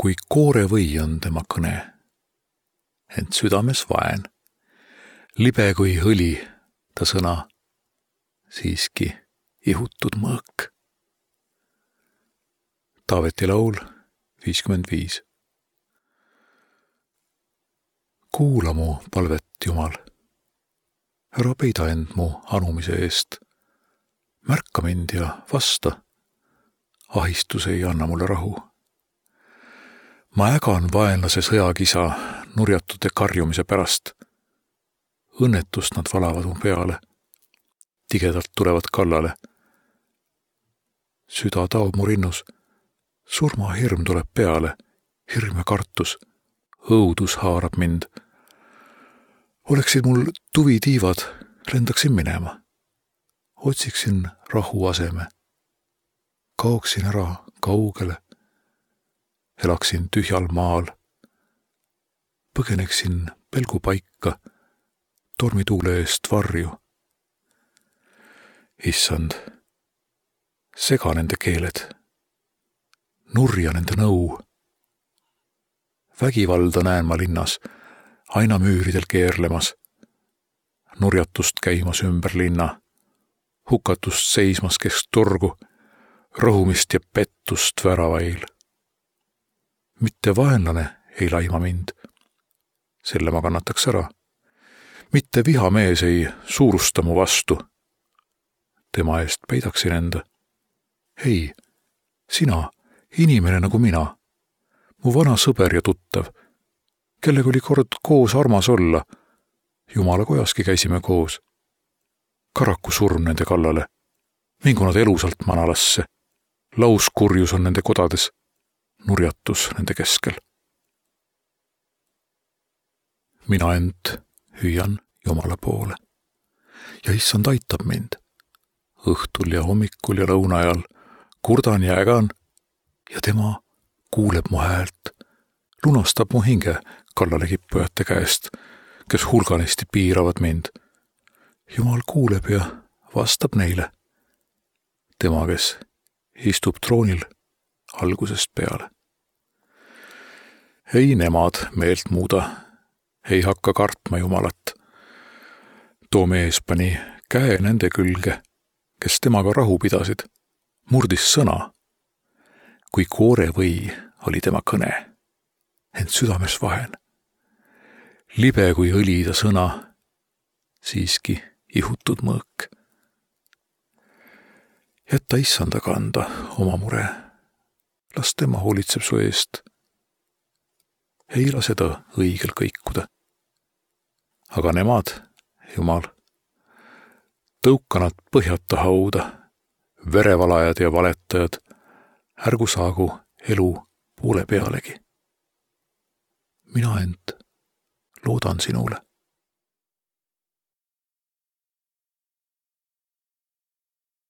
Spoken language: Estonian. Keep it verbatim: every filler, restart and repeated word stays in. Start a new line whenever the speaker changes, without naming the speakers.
kui koore või on tema kõne, ent südames vaen. Libe kui õli ta sõna, siiski ihutud mõõk. Taaveti laul viiskümmend viis. Kuula mu palvet, Jumal. Ära peida end mu anumise eest. Märka mind ja vasta. Ahistus ei anna mulle rahu. Ma ägan vaenlase sõjakisa nurjatute karjumise pärast. Õnnetust nad valavad mu peale. Tigedalt tulevad kallale. Süda taob mu rinnus. Surmahirm tuleb peale. Hirm ja kartus. Õudus haarab mind. Oleksid mul tuvitiivad, lendaksin minema. Otsiksin rahu aseme. Kaoksin ära kaugele. Elaksin tühjal maal. Põgeneksin pelgupaika, tormituule eest varju. Issand, sega nende keeled. Nurja nende nõu. Vägivalda näen ma linnas, aina müüridel keerlemas. Nurjatust käimas ümber linna. Hukatust seismas kesk turgu. Rõhumist ja pettust väravail. Mitte vaenlane ei laima mind. Selle ma kannataks ära. Mitte vihamees ei suurusta mu vastu. Tema eest peidaksin enda. Ei, sina, inimene nagu mina. Mu vana sõber ja tuttav, kellega oli kord koos armas olla. Jumala kojaski käisime koos. Karaku surm nende kallale. Mingu nad elusalt manalasse. Lauskurjus on nende kodades. Nurjatus nende keskel. Mina ent hüüan Jumala poole. Ja issand aitab mind. Õhtul ja hommikul ja lõunajal kurdan ja ägan ja tema kuuleb mu häält, lunastab mu hinge kallale kippujate käest, kes hulganisti piiravad mind. Jumal kuuleb ja vastab neile. Tema, kes istub troonil algusest peale. Ei nemad meelt muuda, ei hakka kartma Jumalat. Too mees pani käe nende külge, kes temaga rahu pidasid, murdis sõna. Kui koore või oli tema kõne, ent südames vahen. Libe kui õli ta sõna, siiski ihutud mõõk. Jätta issanda kanda oma mure, las tema hoolitseb su eest. Ei lase ta õigel kõikuda. Aga nemad, Jumal, tõuka nad põhjata hauda, verevalajad ja valetajad, ärgu saagu elu poole pealegi. Mina ent loodan sinule.